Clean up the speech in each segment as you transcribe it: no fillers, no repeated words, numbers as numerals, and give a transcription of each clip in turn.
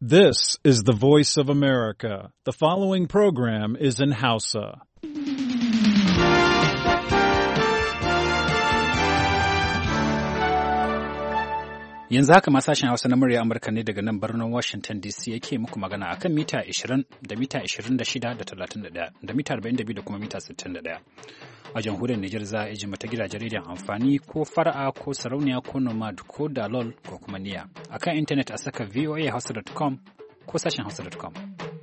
This is the voice of America. The following program is in Hausa. Yanzu haka sashen Hausa na murya Amurka ne daga nan birnin Washington DC yake muku magana akan mita 20 da mita 26 da 31 da mita 42 da kuma mita 61. A jamhuriyar Nijar za a iji mata gidajen rediyon amfani ko fara'a ko sarauniya ko nomad ko dalol ko kuma niya. Akan intanet a saka voahausa.com ko sashen hausa.com.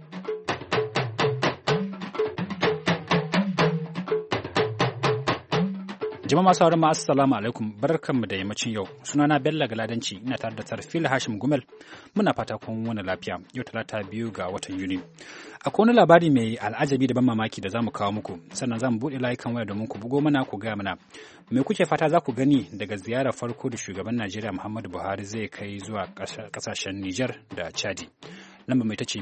Jama'a masu sauran ma assalamu alaikum, barkanmu da yammacin yau. Sunana Bello Galadanci, ina tare da Tarfil Hashim Gumel. Muna fata kun wani lafiya. Yau Talata 2 ga watan Yuni. Akwai wani labari mai al'ajabi da ban mamaki da zamu kawo muku. Sannan zamu buɗe layukan waya domin ku bugo mana ku gaya mana. Me kuke fata za ku gani daga ziyarar farko da shugaban Najeriya Muhammadu Buhari zai kai zuwa kasashen Nijar da Chadi. Lamba mai tace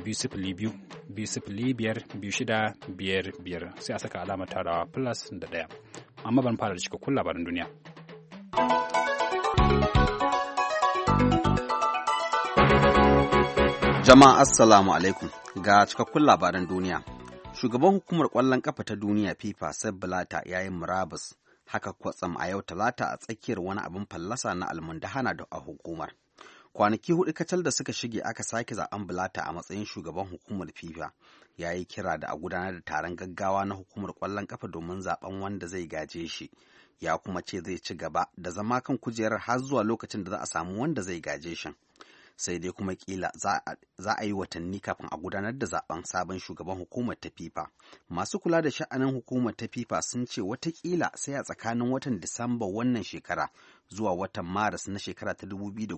2-0-2-5-2-6-5-5 sai a saka alamar tarawa plus da 1. Amma ban fara da cikakkun labaran duniya. Jama'a assalamu alaikum ga cikakkun labaran duniya. Shugaban hukumar ƙwallon ƙafa ta duniya FIFA Sepp Blatter ya yi murabus haka kwatsam a yau Talata a tsakiyar wani abin fallasa na almundahana da a hukumar. Kwanaki hudu kacal da suka shige aka sake zaben Blatter a matsayin shugaban hukumar FIFA. Ya yi kira da a gudanar da taron gaggawa na hukumar ƙwallon ƙafa domin zaben wanda zai gaje shi. Ya kuma ce zai ci gaba da zama kan kujerar har zuwa lokacin da za a samu wanda zai gaje shi. Sai dai kuma kila za a yi watanni kafin a gudanar da zaben sabon shugaban hukumar ta FIFA. Masu kula da sha'anin hukumar ta FIFA sun ce watakila sai a tsakanin watan Disamba wannan shekara zuwa watan Maris na shekara ta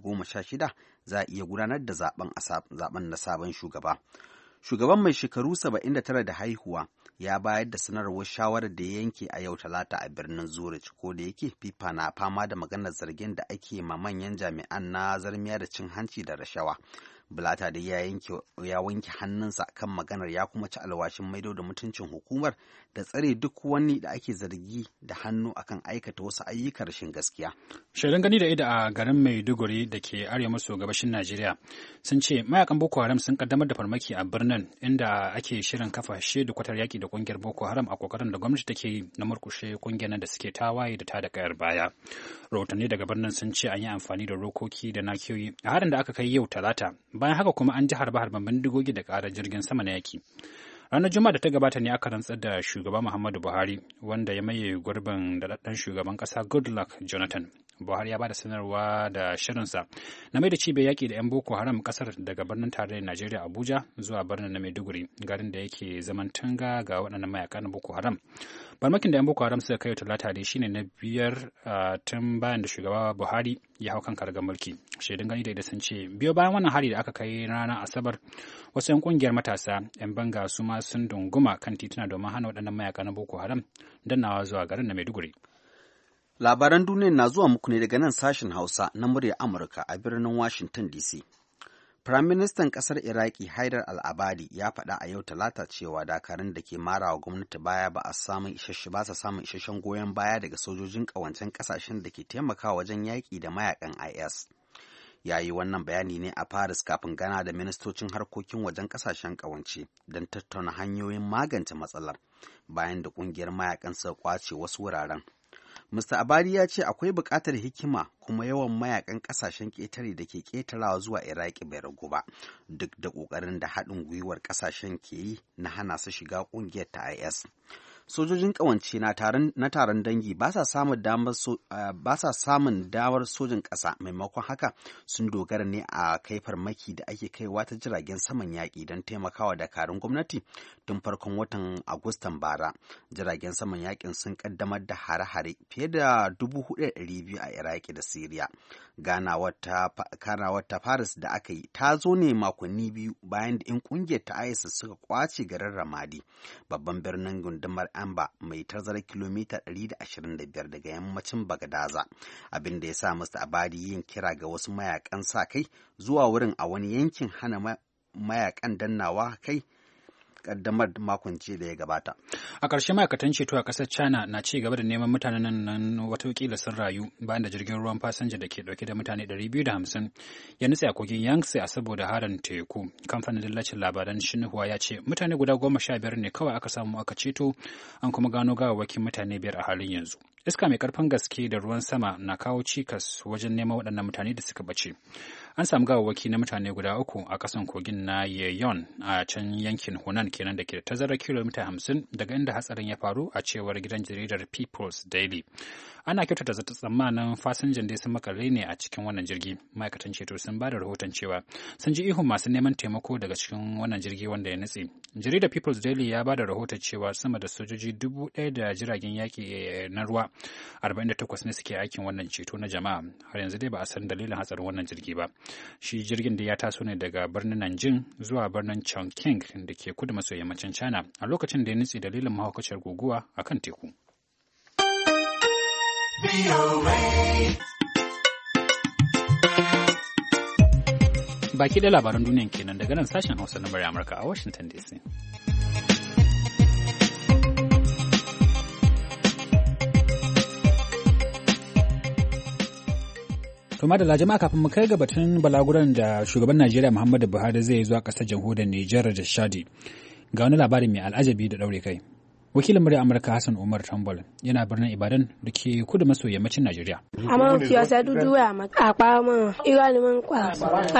2016 za a iya gudanar da zaben na sabon shugaba. Shugaban mai shekaru 79 da haihuwa ya bayar da sanarwar shawarar da ya yanke a yau Talata a birnin Zurich, ko da yake FIFA na fama da maganar zargin da ake ma manyan jami'an na zarmiya da cin hanci da rashawa. Blatter da ya wanke hannunsa kan maganar, ya kuma ci alwashin maido da mutuncin hukumar da tsare duk wani da ake zargi da hannu akan aikata wasu ayyukan rashin gaskiya. Shaidan gani da ido a garin Maiduguri da ke arewa maso gabashin Najeriya sun ce mayakan Boko Haram sun kaddamar da farmaki a birnin inda ake shirin kafa kwatar yaki da kungiyar Boko Haram a kokarin da gwamnati take yi na murkushe kungiyar da suke tawaye da tada kayar baya. Rahotanni daga birnin sun ce an yi amfani da rokoki da nakiyoyi a harin da aka kai yau Talata. Bayan haka kuma an ji harbe-harben bindigogi da ƙarar jirgin sama na yaki. Ranar Juma'a da ta gabata ne aka rantsar da shugaba Muhammadu Buhari, wanda ya maye gurbin daɗaɗɗen shugaban ƙasa Goodluck Jonathan. Buhari ya ba da sanarwa da shirinsa na mai da cibiyar yaƙi da 'yan Boko Haram ƙasar daga birnin tarayyar Najeriya Abuja zuwa birnin na Maiduguri, garin da yake zaman tunga ga waɗannan mayaka na Boko Haram. Farmakin da 'yan Boko Haram suka kai Talata dai shine na biyar tun bayan da shugaba Buhari ya hau kan karagar mulki. Shaidun gani da sun ce biyo bayan wannan hari da aka kai ranar Asabar, wasu 'yan kungiyar matasa 'yan banga su ma sun dunguma kan tituna domin hana waɗannan mayaka na Boko Haram dannawa zuwa garin na Maiduguri. Labaran duniya na zuwa muku ne daga nan sashen Hausa na murya Amurka a birnin Washington DC. Firaministan ƙasar Iraki Haidar al-Abadi ya faɗa a yau Talata cewa dakarun da ke marawa gwamnati baya ba sa samun isasshen goyon baya daga sojojin ƙawancen ƙasashen da ke taimakawa wajen yaƙi da mayakan IS. Ya yi wannan bayani ne a Paris kafin gana da ministocin harkokin wajen ƙasashen ƙawance don tattauna hanyoyin magance matsalar bayan da ƙungiyar mayakan suka kwace wasu wuraren. Mr. Abadi ya ce akwai buƙatar hikima kuma yawan mayakan ƙasashen ƙetare da ke ƙetarawa zuwa Iraki bai ragu ba, duk da ƙoƙarin da haɗin gwiwar ƙasashen ke yi na hana su shiga ƙungiyar ta IS. Sojojin ƙawance na taron dangi ba sa samun damar sojin ƙasa, maimakon haka sun dogara ne a kai farmaki da ake kaiwa ta jiragen saman yaƙi don taimakawa dakarun gwamnati. Tun farkon watan Agustan bara, jiragen saman yaƙin sun ƙaddamar da hare-hare fiye da 4,200 a Iraki da Siriya. Ganawar ta Paris da aka yi ta zo ne makonni biyu bayan da 'yan ƙungiyar ta IS suka kwace garin Ramadi, babban birnin gundumar Amba mai tazarar kilomita 125 daga yammacin Bagadaza, abin da ya sa Mr. Abadi yin kira ga wasu mayakan sa kai zuwa wurin a wani yankin hana mayakan dannawa kai kaddamar makon da ya gabata. A ƙarshe ma'aikatan ceto a ƙasar China na ci gaba da neman mutanen nan watakila sun rayu bayan da jirgin ruwan fasinja da ke ɗauke da mutane 250 ya nutse a kogin Yangtze a saboda harin teku. Kamfanin dillacin labaran Xinhua ya ce mutane guda 15 ne kawai aka samu aka ceto, an kuma gano gawawwakin mutane 5 a halin yanzu. Iska mai karfin gaske da ruwan sama na kawo cikas wajen neman waɗannan mutane da suka bace. An samu gawawwaki na mutane guda 3 a ƙasan kogin na Yeyon a can yankin Hunan kenan da ke da tazarar kilomita 50 daga inda hatsarin ya faru, a cewar gidan jaridar People's Daily. Ana kyautata zata tsammanin fasinjan dai sun makale ne a cikin wannan jirgi. Ma'aikatan ceto sun ba da rahoton cewa sun ji ihun masu neman taimako daga cikin wannan jirgi wanda ya nutse. Jaridar People's Daily ya ba da rahoton cewa sama da sojoji 1,000 da jiragen yaƙi na ruwa 48 ne suke aikin wannan ceto na jama'a. Har yanzu dai ba a san dalilin hatsarin wannan jirgi ba. Shi jirgin da ya taso ne daga birnin Nanjing zuwa birnin Chongqing da ke kudu maso yammacin China a lokacin da ya nutse dalilin mahaukaciyar guguwa a kan teku. Baki da labaran duniyan kenan daga nan sashen Hausa na Amurka a Washington DC. To madalla jama'a, kafin mu kai ga batun balaguran da shugaban Najeriya Muhammadu Buhari zai zuwa ƙasar jamhuriyar Nijar da Chadi, ga wani labari mai al'ajabi da ɗaure kai. Wakilin murya Amurka Hassan Umar Tambol yana birnin Ibadan da ke kudu maso yammacin Najeriya. Amma fiyasa dudu ya ma a kwara mun ilimin kwa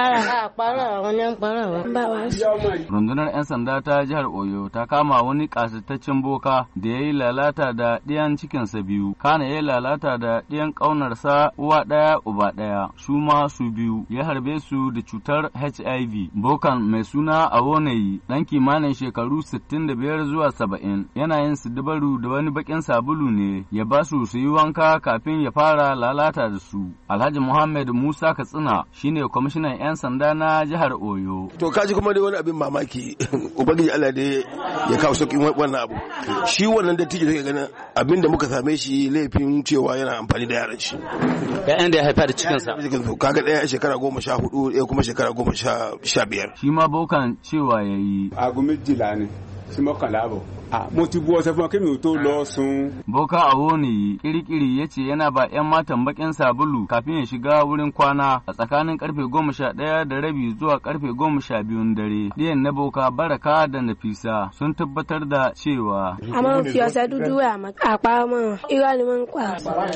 kwara wani kwara ba wasu. Rundunar 'yan sanda ta jihar Oyo ta kama wani kasitaccen boka da ya yi lalata da ɗiyan cikinsa 2, kana ya yi lalata da ɗiyan ƙaunarsa uwa ɗaya uba ɗaya, su ma su 2, ya harbe su da cutar HIV. Bokan mai suna Awonayi ɗan kimanin shekaru 65 zuwa 70 yana yin sidibaru da wani bakin sabulu ne ya ba su yi wanka kafin ya fara lalata da su. Alhaji Muhammad Musa Katsina shine kwamishinan 'yan sanda na jihar Oyo. To kaji kuma dai wani abin mamaki, ubangiji Allah dai ya kawo sauƙin wannan abu. Shi wannan dattijo da ganin abin da muka same shi laifin cewa yana amfani da yaran shi. Ya'yan da ya haifa da cikinsa. Kaga ɗaya shekara 14, ɗaya kuma shekara 15. Shi ma bokan cewa yayi. Agumijila ne. Simokalabo. Mo ti bu ọsẹ fún ọ kí mi ò tó lọ sùn. Boka Awoniyi kirikiri ya ce yana ba 'yan matan bakin sabulu kafin ya shiga wurin kwana a tsakanin karfe 11:30 zuwa karfe 12 dare. Ɗiyan na Boka Baraka da Nafisa sun tabbatar da cewa. Amma fiyasa dudu ya ma a kwara mun ilimin kwa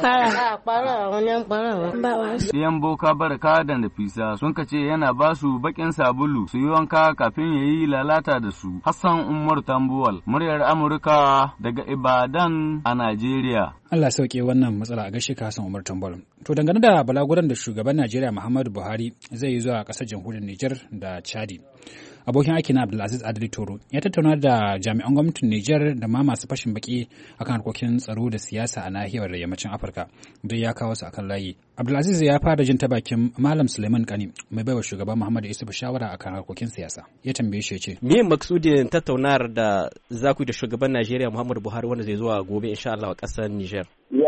kwara wani kwara ba wasu. Ɗiyan Boka Baraka da Nafisa sun kace yana ba su bakin sabulu su yi wanka kafin ya yi lalata da su. Hassan Umar Tambuwal, muryar Amurka daga Ibadan a Najeriya. Allah sauke wannan matsala a gaishe ka Hassan Umar Tambol. To dangane da balaguran da shugaban Najeriya Muhammadu Buhari zai yi zuwa ƙasar jamhuriyar Nijar da Chadi. Abokin aiki na Abdulaziz Adli Toro ya tattauna da jami'an gwamnatin Nijar da ma masu fashin baki akan harkokin tsaro da siyasa a nahiyar yammacin Afirka, don ya kawo su akan layi. Abdulaziz ya fara jin ta bakin Malam Suleiman Kani, mai baiwa shugaban Muhammadu Isufu shawara akan harkokin siyasa. Ya tambaye shi ya ce, me maksudin tattaunawar da za ku da shugaban Najeriya Muhammadu Buhari wanda zai zuwa gobe insha Allah a ƙasar Nijar?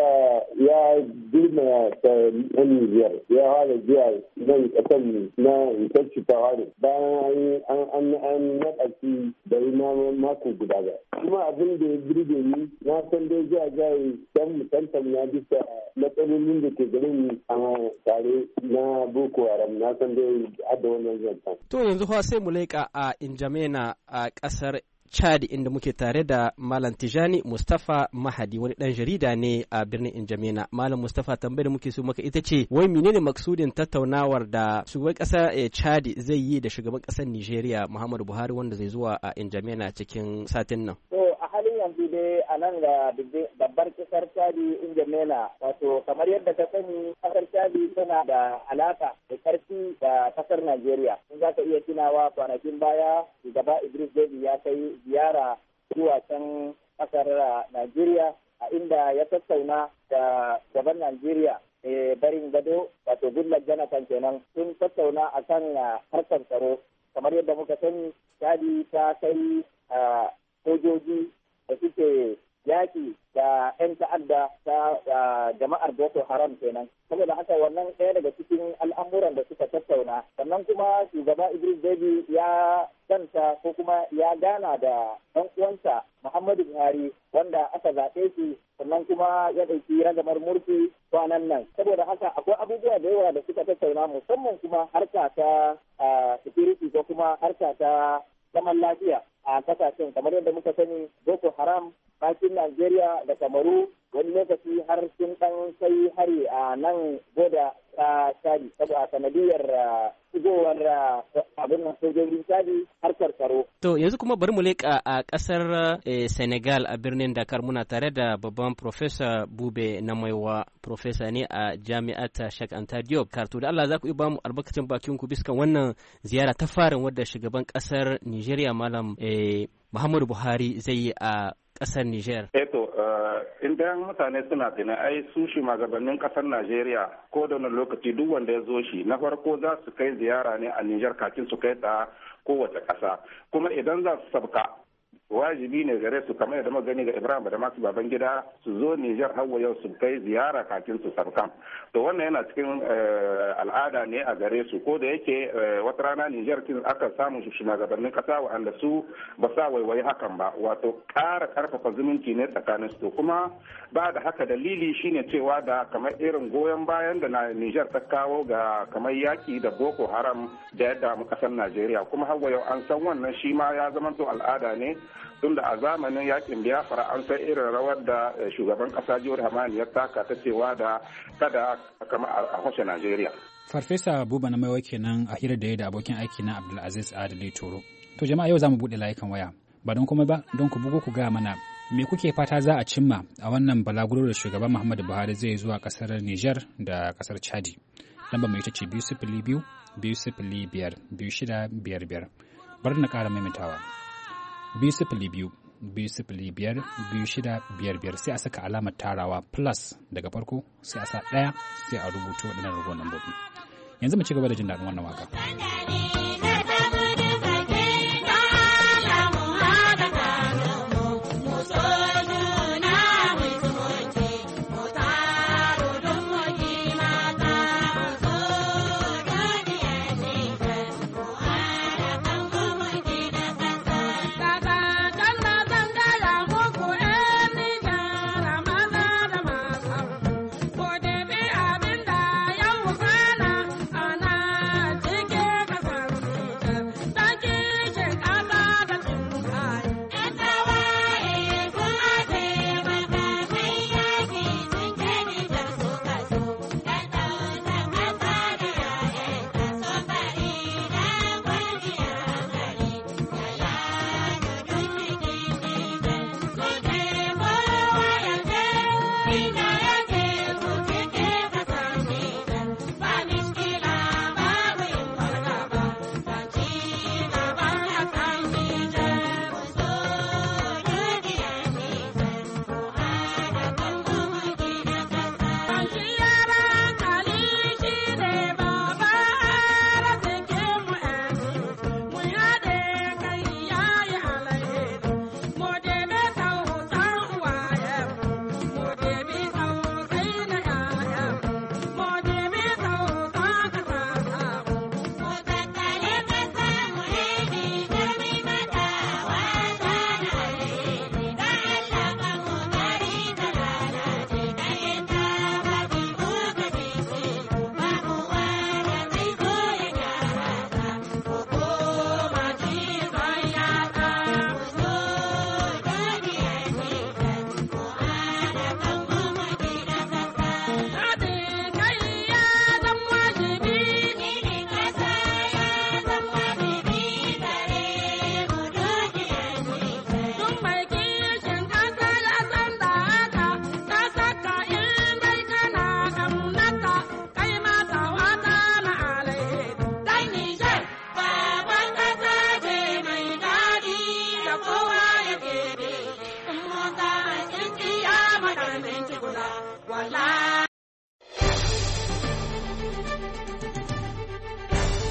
Ya girma ta yan Nijar, ya fara jiya nan ƙasar na intacci ta fara bayan an naɗa da na mako guda ba. Kuma abin da ya birge ni, na san dai jiya don mutantan ya bisa matsalolin da ke garin a tare na Boko Haram, na san dai hada wannan zantan. To yanzu sai mu leƙa a Injamena a ƙasar Chad inda muke tare da Malam Tijani Mustapha Mahadi, wani dan jarida ne a birnin Injamena. Malam Mustapha, tambayar muke so maka ita ce, wai menene maksudin tattaunawar da shugaban kasar Chad zai yi da shugaban kasar Nigeria Muhammadu Buhari wanda zai zuwa a Injamena cikin satin nan? A halin yanzu dai a nan ga babbar kasar Chad Injamena, wato kamar yadda ka sani kasar Chad tana da alaka da karfi da kasar Nigeria. In za ka iya tunawa kwanakin baya shugaba Idris Deby ya kai ziyara zuwa can kasar Najeriya, a inda ya tattauna da gaban Najeriya barin gado wato Goodluck Jonathan kenan, sun tattauna akan harkar tsaro. Kamar yadda muka sani, Chadi ta kai sojoji da suke yaki da 'yan ta'adda ta jama'ar Boko Haram kenan. Saboda haka wannan ɗaya daga cikin al'amuran da suka tattauna. Sannan kuma shugaba Idris Deby ya kanta ko kuma ya gana da ɗan uwansa Muhammadu Buhari wanda aka zaɓe shi sannan kuma ya ɗauki ragamar mulki kwanan nan. Saboda haka akwai abubuwa da yawa da suka tattauna musamman kuma harka ta security ko kuma harka ta zaman lafiya a kasashen kamar yadda muka sani Boko Haram bakin Najeriya da Kamaru wani lokaci har sun ɗan kai hari a nan goda ta Chadi saboda sanadiyar shigowar abin nan sojojin Chadi harkar tsaro. To yanzu kuma bari mu leƙa a ƙasar Senegal a birnin Dakar muna tare da babban Professor Bube Namaiwa, Professor ne a Jami'at Sheikh Anta Diop. To da Allah za ku iya ba mu albarkacin bakin ku bisa wannan ziyara ta farin wadda shugaban ƙasar Nigeria Malam Muhammadu Buhari zai yi a ƙasar Niger. Idan mutane suna tuna ai su shugabannin ƙasar Najeriya ko da wani lokaci duk wanda ya zo shi na farko za su kai ziyara ne a Niger kafin su kai ta kowace ƙasa. Kuma idan za su sabka wajibi ne gare su kamar yadda muka gani ga Ibrahim da masu Babangida su zo Niger har yau su kai ziyara kafin su sabka. To wannan yana cikin al'ada ne a gare su ko da yake wata rana Niger kin aka samu shugabannin kasa wanda su ba sa waiwayi hakan ba wato ƙara karfafa zumunci ne tsakanin su kuma ba da haka dalili shine cewa da kamar irin goyon bayan da Niger ta kawo ga kamar yaki da Boko Haram da yadda mu kasar Najeriya kuma har yau an san wannan shi ma ya zama to al'ada ne tunda a zamanin yakin Biafra an san irin rawar da shugaban kasa John Hamani ya taka ta cewa da kada kama a hoshe Najeriya. Farfesa Buba na Maiwa kenan a hira da ya da abokin aiki na Abdulaziz Adali Toro. To jama'a yau za mu buɗe layukan waya. Ba don kuma ba don ku bugo ku gaya mana me kuke fata za a cimma a wannan balaguro da shugaban Muhammadu Buhari zai zuwa kasar Niger da kasar Chadi. Lambar mai ita ce 202 205 2655. Bari na ƙara maimaitawa. 202 205 2655 sai a saka alamar tarawa plus daga farko sai a sa 1 sai a rubuto waɗannan rubuwan lambobi. Yanzu mu ci gaba da jin daɗin wannan waka.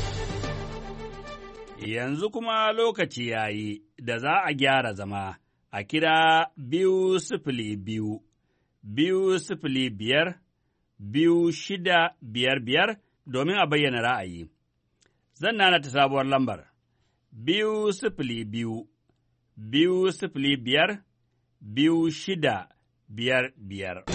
Yanzu kuma lokaci ya yi da za a gyara zama a kira 202 205 2655 domin a bayyana ra'ayi. Zan nana ta sabuwar lambar 202 205 2655.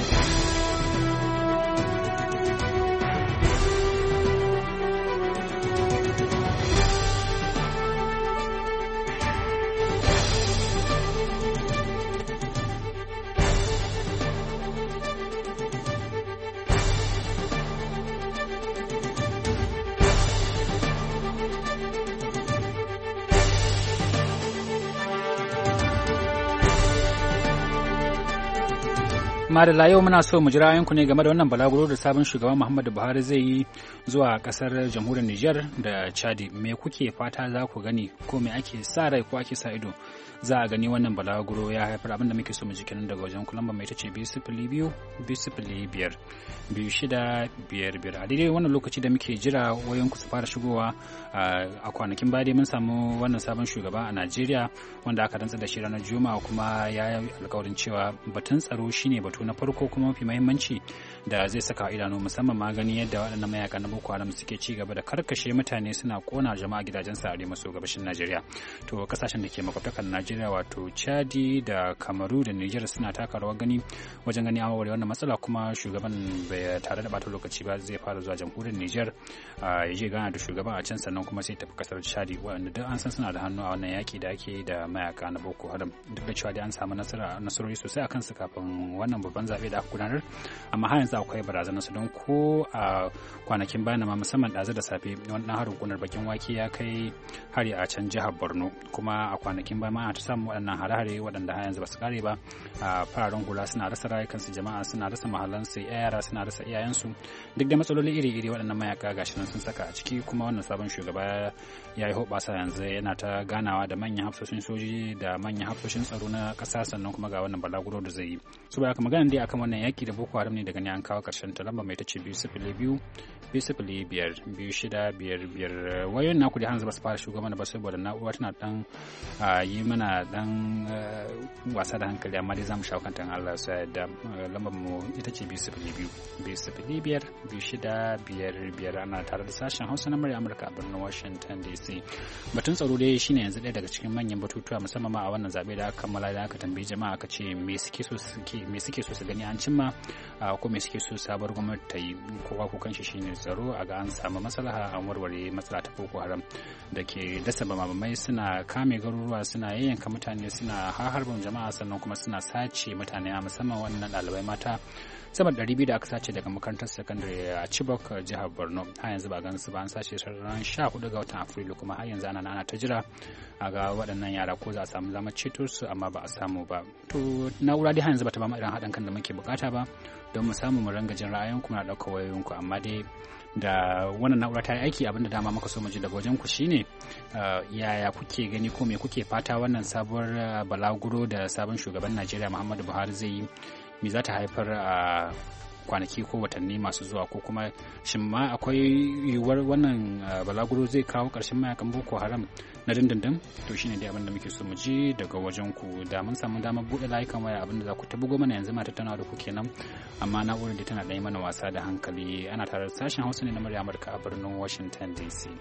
Madalla yau muna so mu ji ra'ayinku ne game da wannan balaguro da sabon shugaban Muhammadu Buhari zai yi zuwa kasar jamhuriyar Nijar da Chadi. Me kuke fata za ku gani ko me ake sa rai ko ake sa ido za a gani wannan balaguro ya haifar? Abinda muke so mu ji kenan daga wajen kulamba mai tace 205 205 2655. A daidai wannan lokaci da muke jira wayanku su fara shigowa a kwanakin baya mun samu wannan sabon shugaba a Najeriya wanda aka rantsar da shi ranar Juma'a, kuma ya yi alƙawarin cewa batun tsaro shine batu na farko kuma mafi mahimmanci da zai saka idanu, musamman ma gani yadda waɗannan mayaka na Boko Haram suke ci gaba da karkashe mutane suna kona jama'a gidajensu a arewa maso gabashin Najeriya. To kasashen da ke makwabtakan Najeriya wato Chadi da Kamaru da Niger suna taka rawar gani wajen gani an warware wannan matsala, kuma shugaban bai tare da bata lokaci ba zai fara zuwa jamhuriyar Niger ya je gana da shugaban a can, sannan kuma sai tafi kasar Chadi wanda duk an san suna da hannu a wannan yaki da ake da mayaka na Boko Haram. Duk da cewa dai an samu nasarori sosai akan su kafin wannan babban zaɓe da aka gudanar, amma har yanzu akwai barazanar su, don ko a kwanakin bayan ma musamman ɗazu da safe wani ɗan harin kunar bakin wake ya kai hari a can jihar Borno, kuma a kwanakin bayan ma ana ta samu waɗannan hare-hare waɗanda har yanzu ba su kare ba. A fararen hula suna rasa rayukansu, jama'a suna rasa mahallansu, yara suna rasa iyayensu, duk da matsaloli iri-iri waɗannan mayaka gashi nan sun saka a ciki. Kuma wannan sabon shugaba ya yi hoɓasa yanzu yana ta ganawa da manyan hafsoshin soji da manyan hafsoshin tsaro na ƙasa, sannan kuma ga wannan balaguro da zai yi. Su ba magana dai akan wannan yaki da Boko Haram ne daga ne an kawo karshen ta. Lamba mai tace 202 205 2655. Wayoyin naku da hanzu ba su fara shigo mana ba saboda na'ura tana dan yi mana dan wasa da hankali, amma dai zamu shawo kanta Allah ya yarda. Lambar mu ita ce 202 205 2655. Ana tare da sashen Hausa na murya Amurka a birnin Washington DC. Batun tsaro dai shine yanzu ɗaya daga cikin manyan batutuwa, musamman ma a wannan zabe da aka kammala da aka tambayi jama'a aka ce me suke so su gani an cimma, ko me suke so sabuwar gwamnati ta yi. Kowa kukan shi shine tsaro, a ga an samu maslaha an warware matsala ta Boko Haram da ke dasa bamamai, suna kame garuruwa, suna yayyanka mutane, suna harbin jama'a, sannan kuma suna sace mutane, a musamman wannan ɗalibai mata sama da 200 da aka sace daga makarantar sakandare a Chibok, jihar Borno. Har yanzu ba gan su ba, an sace ran 14 ga watan Afrilu, kuma har yanzu ana ta jira a ga waɗannan yara ko za a samu damar ceto su, amma ba a samu ba. To na'ura dai har yanzu bata ba mu irin haɗin kan da muke bukata ba don mu samu mu ranga jin ra'ayinku na ɗaukar wayoyinku, amma dai da wannan na'ura ta yi aiki. Abinda dama muka so mu ji daga wajen ku shine yaya kuke gani ko me kuke fata wannan sabuwar balaguro da sabon shugaban Najeriya Muhammadu Buhari zai yi, me za ta haifar a kwanaki ko watanni masu zuwa, ko kuma shin ma akwai yiwuwar wannan balaguro zai kawo ƙarshen mayakan Boko Haram na dindindin? To shine dai abin da muke so mu ji daga wajen ku. Da mun samu damar buɗe layukan waya, abin da za ku ta bugo mana yanzu ma tattaunawa da ku kenan, amma na'urar da tana ɗaya mana wasa da hankali. Ana tare da sashen Hausa ne na murya Amurka a birnin Washington DC.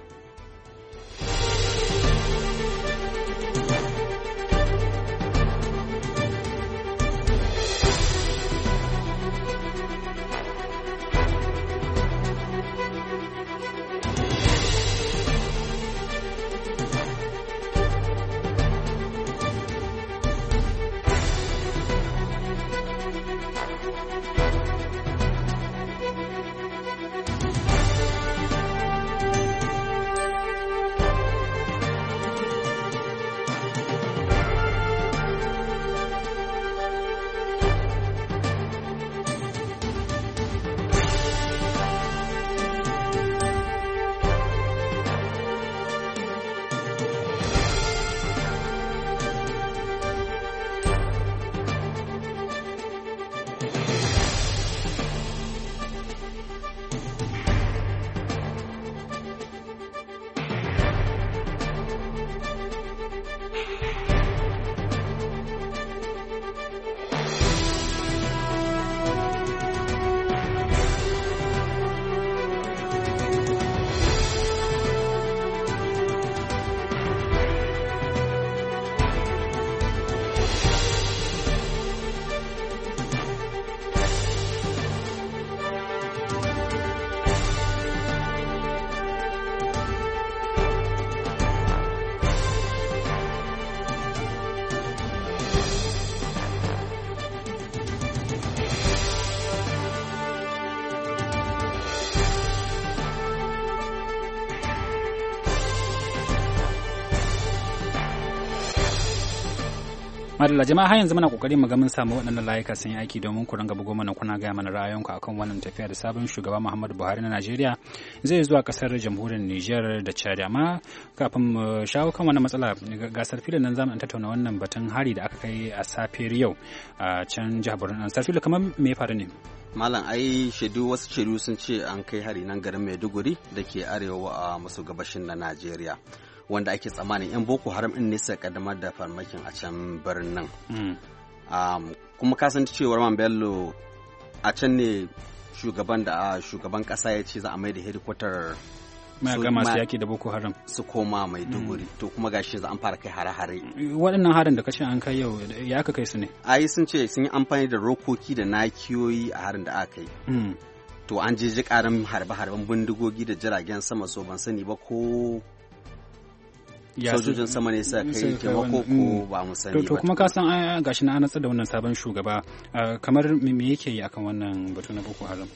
Madalla jama'a har yanzu muna kokari mu ga mun samu waɗannan layuka sun yi aiki domin ku ranga bugo mana kuna gaya mana ra'ayoyinku akan wannan tafiya da sabon shugaba Muhammadu Buhari na Najeriya zai zuwa kasar jamhuriyar Niger da Chad. Amma kafin mu shawo kan wannan matsala gasar filin nan zamu tattauna wannan batun hari da aka kai a safiyar yau a can jihar Borno. Sarfilo kamar me ya faru ne? Malam ai wasu shaidu sun ce an kai hari nan garin Maiduguri da ke arewa a maso gabashin na Najeriya. Wanda ake tsammanin 'yan Boko Haram ɗin ne suka kaddamar da farmakin a can birnin. Kuma kasance cewar Man Bello a can ne shugaban ƙasa ya ce za a mai da hedikwatar mayaka masu yaki da Boko Haram su koma Maiduguri. To kuma gashi za an fara kai hare-hare. Waɗannan harin da kace an kai yau ya aka kai su ne? Ai sun ce sun yi amfani da rokoki da nakiyoyi a harin da aka yi. To an je ƙarin harbe-harben bindigogi da jiragen sama, so ban sani ba ko sojojin sama ne suka kai taimako ko ba mu sani ba. To kuma ka san gashi na natsar da wannan sabon shugaba kamar me yake yi akan wannan batu na Boko Haram?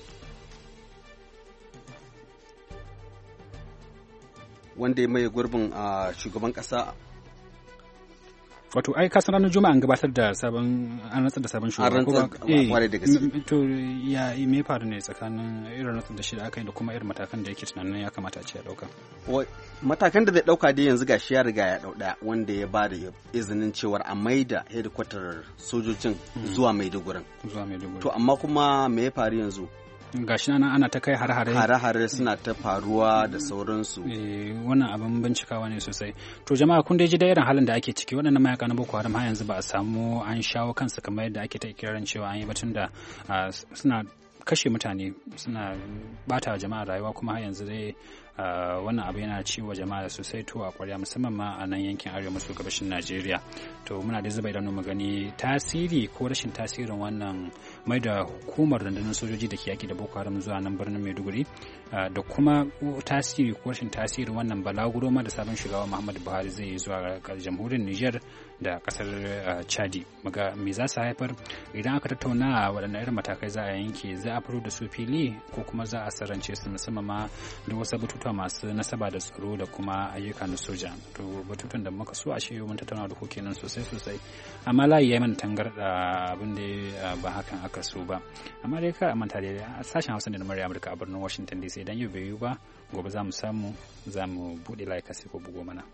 Wanda ya mai gurbin shugaban kasa. Wato ai kasan ranar Juma'a an gabatar da an rantsar da sabon shugaba ko ba da gaske. To ya me faru ne tsakanin irin rantsar da shi da aka yi da kuma irin matakan da yake tunanin ya kamata a ce ya dauka? Matakan da zai dauka dai yanzu gashi ya riga ya dauda wanda ya bada izinin cewar a maida hedikwatar sojojin zuwa Maiduguri. To amma kuma me ya faru yanzu? Gashi nan ana ta kai hare-hare suna ta faruwa da sauransu. Wannan abin bincikawa ne sosai. To jama'a kun dai ji da irin halin da ake ciki, waɗannan mayaka na Boko Haram har yanzu ba a samu an shawo kansu kamar yadda ake ta ikirarin cewa an yi batun da suna kashe mutane, suna bata jama'a rayuwa, kuma har yanzu dai wannan abu yana ciwo jama'a sosai to a kwarya, musamman ma a nan yankin arewa maso gabashin Najeriya. To muna da zuba idanu mu gani tasiri ko rashin tasirin wannan mai da hukumar rundunar sojoji da ke yaki da Boko Haram zuwa nan birnin Maiduguri, da kuma tasiri ko rashin tasirin wannan balaguro ma da sabon shugaba Muhammadu Buhari zai yi zuwa jamhuriyar Niger da kasar Chadi. Muga me za su haifar idan aka tattauna waɗannan irin matakai za a yanke, za a fito da su fili ko kuma za a sarrance su, musamman ma da wasu batutuwa masu nasaba da tsaro da kuma ayyuka na soja. To batutun da muka so a shi mun tattauna da ku kenan sosai, amma layi ya yi mana tangarda abin da ba hakan aka so ba. Amma dai ka manta da sashen Hausa da na murya Amurka a birnin Washington DC, idan yau bai yi ba gobe za mu buɗe layi kasi ko bugo mana.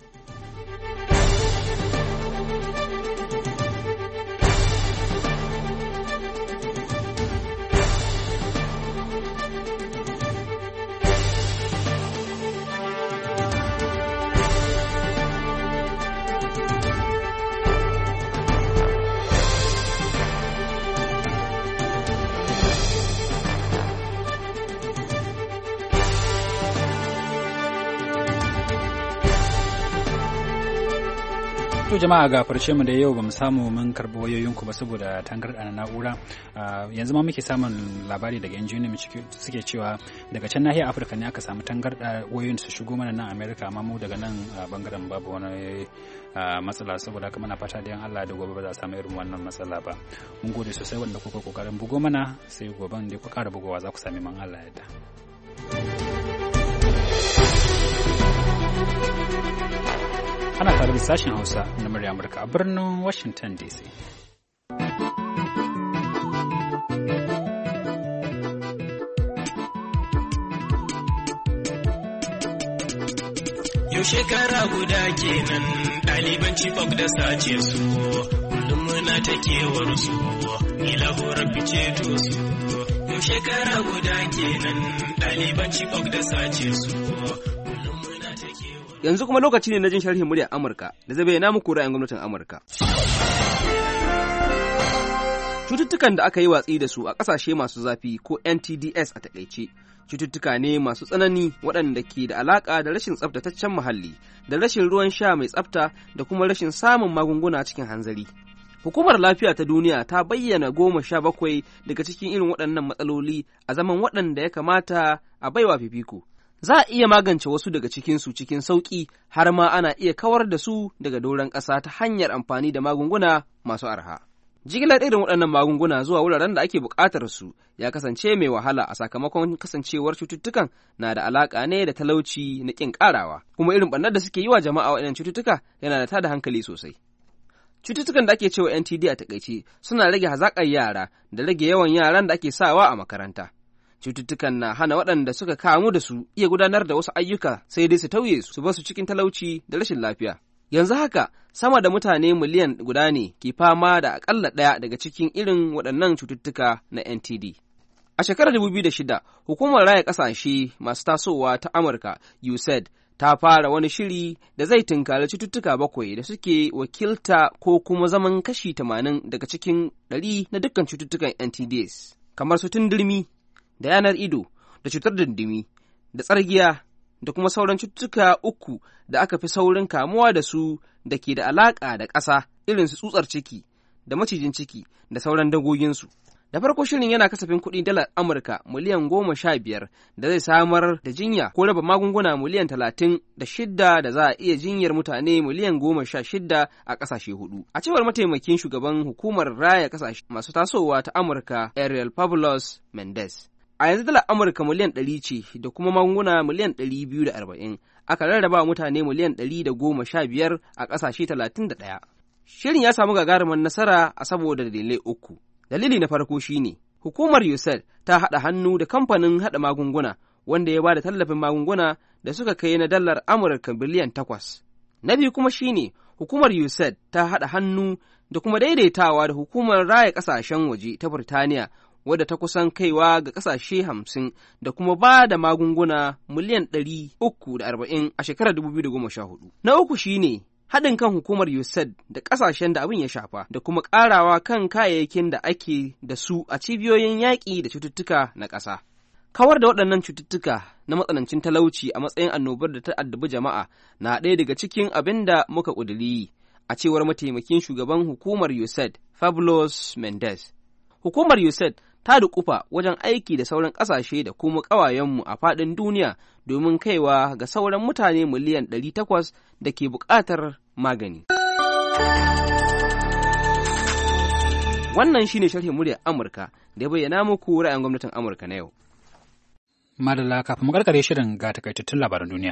To jama'a gafarce mu da yau bamu samu mun karɓi wayoyinku ba saboda tangarɗa na na'ura. Yanzu ma muke samun labari daga injiniyan suke cewa daga can nahiyar Afirka ne aka samu tangarɗa wayoyin su shigo mana nan Amerika, amma mu daga nan bangaren babu wani matsala, saboda haka muna fata da yan Allah da gobe ba za a samu irin wannan matsala ba. Mun gode sosai wanda kuka kokarin bugo mana, sai goben da ku ƙara bugowa za ku sami man Allah yadda. Ana tare da sashen Hausa na murya Amurka a birnin Washington DC. Yau shekara guda kenan ɗaliban Chibok da sace su, kullum muna ta kewar su, ni lahorar fice to su. Yau shekara guda kenan ɗaliban Chibok da sace su. Yanzu kuma lokaci ne na jin sharhin muryar Amurka da zai bayyana muku ra'ayin gwamnatin Amurka. Cututtukan da aka yi watsi da su a ƙasashe masu zafi ko NTDs a taƙaice, cututtuka ne masu tsanani waɗanda ke da alaƙa da rashin tsaftataccen muhalli, da rashin ruwan sha mai tsafta, da kuma rashin samun magunguna cikin hanzari. Hukumar Lafiya ta Duniya ta bayyana 17 daga cikin irin waɗannan matsaloli a zaman waɗanda ya kamata a baiwa fifiko. Za a iya magance wasu daga cikinsu cikin sauƙi, har ma ana iya kawar da su daga doron ƙasa ta hanyar amfani da magunguna masu arha. Jigilar irin waɗannan magunguna zuwa wuraren da ake buƙatar su ya kasance mai wahala a sakamakon kasancewar cututtukan na da alaƙa ne da talauci na ƙin ƙarawa, kuma irin ɓarnar da suke yi wa jama'a waɗannan cututtuka yana da tada hankali sosai. Cututtukan da ake cewa NTD a takaice suna rage hazaƙar yara da rage yawan yaran da ake sawa a makaranta. Cututtukan na hana waɗanda suka kamu da su iya gudanar da wasu ayyuka sai dai su tauye su basu cikin talauci da rashin lafiya. Yanzu haka sama da mutane miliyan guda ne ke fama da aƙalla ɗaya daga cikin irin waɗannan cututtuka na NTD. A shekarar 2006, Hukumar Raya Ƙasashe Masu Tasowa ta Amurka USAID ta fara wani shiri da zai tunkari cututtuka 7 da suke wakilta ko kuma zaman kashi 80 daga cikin 100 na dukkan cututtukan NTDs, kamar su tundurmi da yanar ido da cutar dindimi da tsargiya da kuma sauran cututtuka 3 da aka fi saurin kamuwa da su da ke da alaƙa da ƙasa irin su tsutsar ciki da macijin ciki da sauran dagoginsu. Da farko shirin yana kasafin kuɗi dalar Amurka miliyan 15 da zai samar da jinya ko raba magunguna miliyan 36 da za a iya jinyar mutane miliyan 16 a ƙasashe 4. A cewar mataimakin shugaban hukumar raya ƙasashe masu tasowa ta Amurka Ariel Pavlos Mendez. A yanzu dalar Amurka miliyan 100 ce da kuma magunguna miliyan 240 aka rarraba mutane miliyan 115 a ƙasashe 31. Shirin ya samu gagarumin nasara a saboda dalilai 3. Dalili na farko shine hukumar USAID ta haɗa hannu da kamfanin haɗa magunguna wanda ya ba da tallafin magunguna da suka kai na dalar Amurka biliyan 8. Na biyu kuma shine hukumar USAID ta haɗa hannu da kuma daidaitawa da hukumar raya ƙasashen waje ta Burtaniya wadda ta kusan kaiwa ga ƙasashe 50 da kuma ba da magunguna miliyan 340 a shekarar 2014. Na uku shine haɗin kan hukumar USAID da ƙasashen da abin ya shafa da kuma ƙarawa kan kayayyakin da ake da su a cibiyoyin yaƙi da cututtuka na ƙasa. Kawar da waɗannan cututtuka na matsanancin talauci a matsayin annobar da ta addabi jama'a na ɗaya daga cikin abin da muka ƙudiri, a cewar mataimakin shugaban hukumar USAID, Pavlos Mendez. Hukumar USAID ta dukufa wajen aiki da sauran ƙasashe da kuma ƙawayenmu a faɗin duniya domin kaiwa ga sauran mutane miliyan 800 da ke buƙatar magani. Wannan shi ne sharhin muryar Amurka da ya bayyana muku ra'ayin gwamnatin Amurka na yau. Madalla, kafin mu karkare shirin ga takaitattun labaran duniya.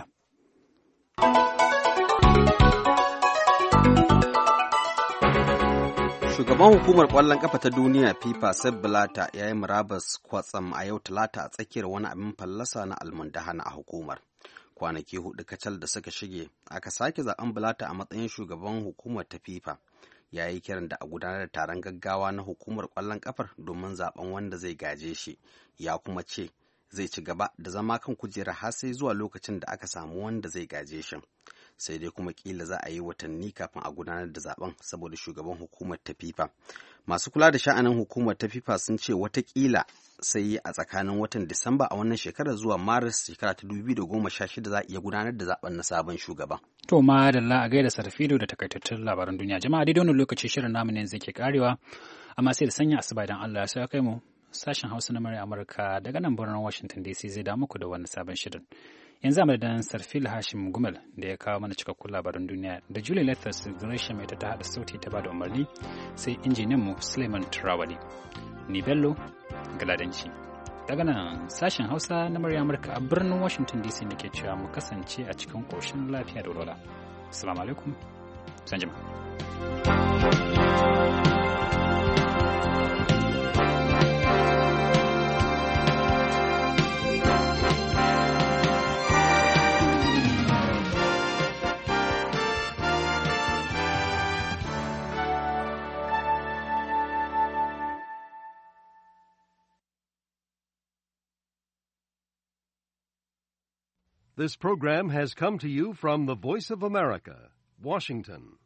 Shugaban hukumar ƙwallon ƙafa ta duniya FIFA Sepp Blatter ya yi murabus kwatsam a yau Talata a tsakiyar wani abin fallasa na almundahana a hukumar. Kwanaki 4 kacal da suka shige aka sake zaben Blatter a matsayin shugaban hukumar ta FIFA. Ya yi kiran da a gudanar da taron gaggawa na hukumar ƙwallon ƙafar domin zaben wanda zai gaje shi. Ya kuma ce zai ci gaba da zama kan kujera har sai zuwa lokacin da aka samu wanda zai gaje shi. Sai dai kuma kila za a yi watanni kafin a gudanar da zaben saboda shugaban hukumar ta FIFA. Masu kula da sha'anin hukumar ta FIFA sun ce watakila sai a tsakanin watan Disamba a wannan shekarar zuwa Maris shekara ta 2016 za a iya gudanar da zaben na sabon shugaban. To ma da a gaida Sarfido da takaitattun labaran duniya. Jama'a daidai wannan lokaci shirin namu ne zai ke karewa amma sai da sanya asuba idan Allah ya so ya kai mu. Sashen Hausa na murya Amurka daga nan birnin Washington DC zai da muku da wani sabon shirin. Yanzu a madadin Sarfil Hashim Gumel da ya kawo mana cikakkun labaran duniya da Julie Lethas Gresham ita ta haɗa sauti ta bada umarni sai injiniyan mu Suleiman Turawali. Ni Bello Galadanci. Daga nan sashen Hausa na murya Amurka a birnin Washington DC nake cewa mu kasance a cikin ƙoshin lafiya da walwala. Assalamu alaikum. Sanjima. This program has come to you from the Voice of America, Washington.